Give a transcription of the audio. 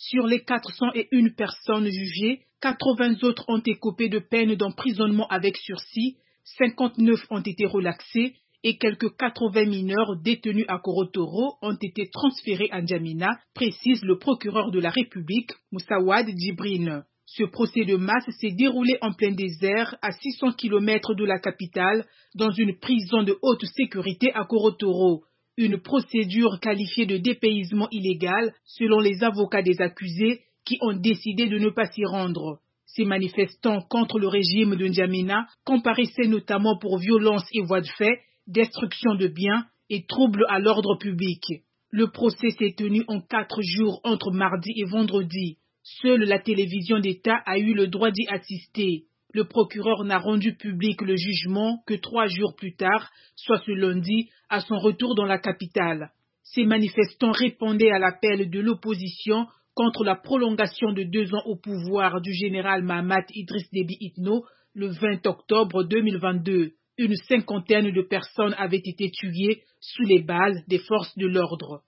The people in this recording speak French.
Sur les 401 personnes jugées, 80 autres ont écopé de peines d'emprisonnement avec sursis, 59 ont été relaxés et quelques 80 mineurs détenus à Korotoro ont été transférés à N'Djamena, précise le procureur de la République, Moussawad Djibril. Ce procès de masse s'est déroulé en plein désert, à 600 km de la capitale, dans une prison de haute sécurité à Korotoro. Une procédure qualifiée de dépaysement illégal selon les avocats des accusés qui ont décidé de ne pas s'y rendre. Ces manifestants contre le régime de N'Djamena comparaissaient notamment pour violence et voies de fait, destruction de biens et troubles à l'ordre public. Le procès s'est tenu en 4 jours entre mardi et vendredi. Seule la télévision d'État a eu le droit d'y assister. Le procureur n'a rendu public le jugement que 3 jours plus tard, soit ce lundi, à son retour dans la capitale. Ces manifestants répondaient à l'appel de l'opposition contre la prolongation de 2 ans au pouvoir du général Mahamat Idriss Déby Itno le 20 octobre 2022. Une cinquantaine de personnes avaient été tuées sous les balles des forces de l'ordre.